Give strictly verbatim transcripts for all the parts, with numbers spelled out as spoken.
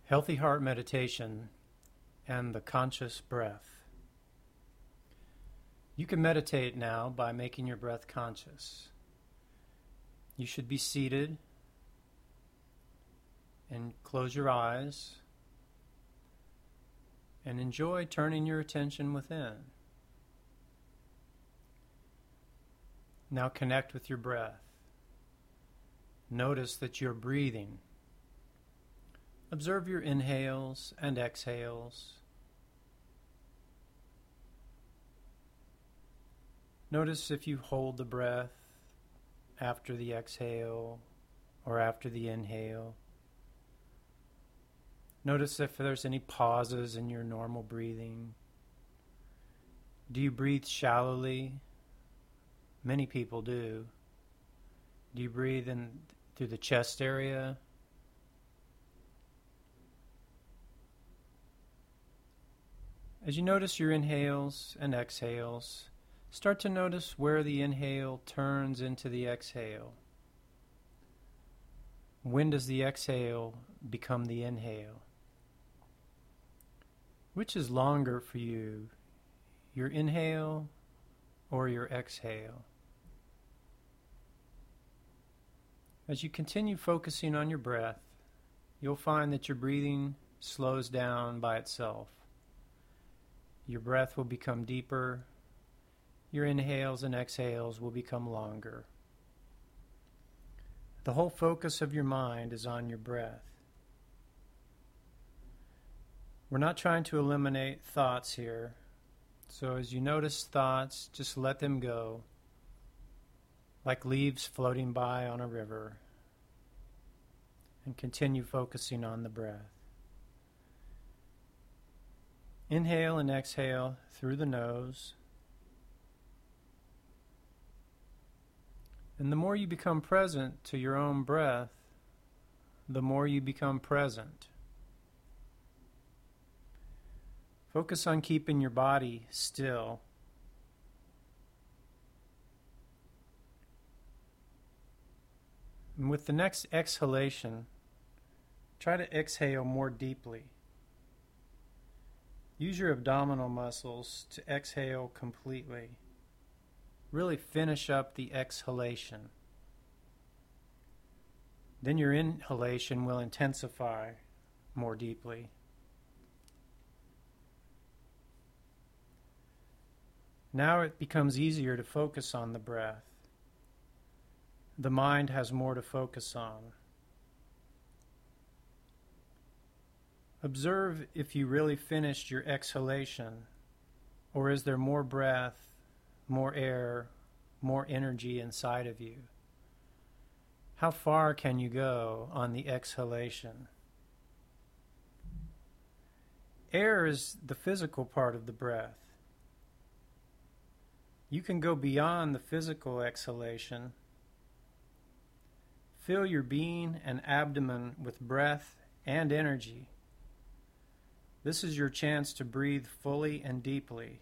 Healthy Heart Meditation and the Conscious Breath. You can meditate now by making your breath conscious. You should be seated and close your eyes and enjoy turning your attention within. Now connect with your breath. Notice that you're breathing. Observe your inhales and exhales. Notice if you hold the breath after the exhale or after the inhale. Notice if there's any pauses in your normal breathing. Do you breathe shallowly? Many people do. Do you breathe in through the chest area? As you notice your inhales and exhales, start to notice where the inhale turns into the exhale. When does the exhale become the inhale? Which is longer for you, your inhale or your exhale? As you continue focusing on your breath, you'll find that your breathing slows down by itself. Your breath will become deeper. Your inhales and exhales will become longer. The whole focus of your mind is on your breath. We're not trying to eliminate thoughts here. So as you notice thoughts, just let them go, like leaves floating by on a river, and continue focusing on the breath. Inhale and exhale through the nose. And the more you become present to your own breath, the more you become present. Focus on keeping your body still. And with the next exhalation, try to exhale more deeply. Use your abdominal muscles to exhale completely. Really finish up the exhalation. Then your inhalation will intensify more deeply. Now it becomes easier to focus on the breath. The mind has more to focus on. Observe if you really finished your exhalation, or is there more breath, more air, more energy inside of you? How far can you go on the exhalation? Air is the physical part of the breath. You can go beyond the physical exhalation. Fill your being and abdomen with breath and energy. This is your chance to breathe fully and deeply.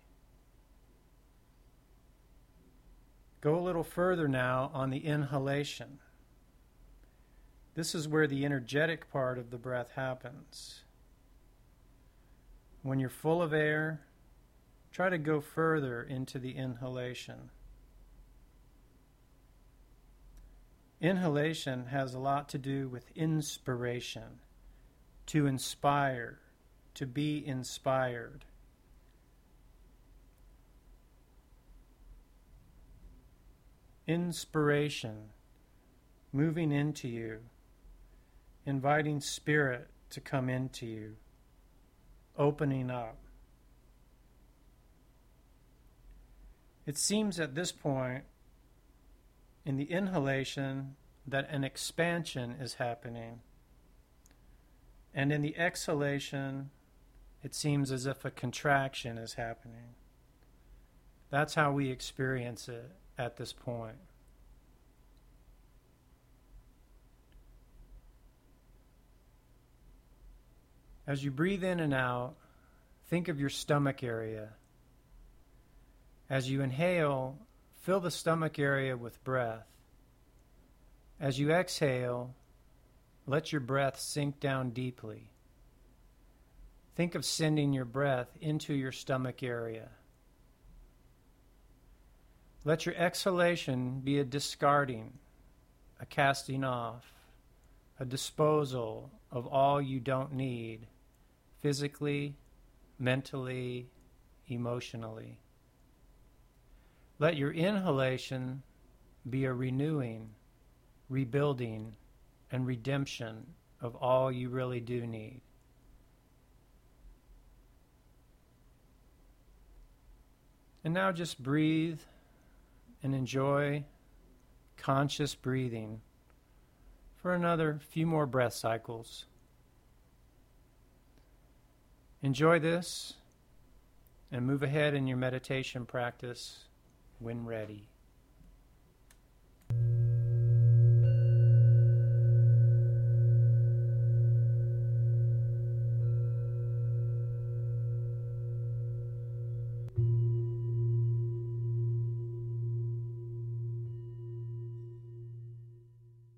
Go a little further now on the inhalation. This is where the energetic part of the breath happens. When you're full of air, try to go further into the inhalation. Inhalation has a lot to do with inspiration, to inspire, to be inspired. Inspiration, moving into you, inviting spirit to come into you, opening up. It seems at this point in the inhalation that an expansion is happening, and in the exhalation it seems as if a contraction is happening. That's how we experience it at this point. As you breathe in and out, think of your stomach area. As you inhale, fill the stomach area with breath. As you exhale, let your breath sink down deeply. think of sending your breath into your stomach area. Let your exhalation be a discarding, a casting off, a disposal of all you don't need, physically, mentally, emotionally. Let your inhalation be a renewing, rebuilding, and redemption of all you really do need. And now just breathe and enjoy conscious breathing for another few more breath cycles. Enjoy this and move ahead in your meditation practice when ready.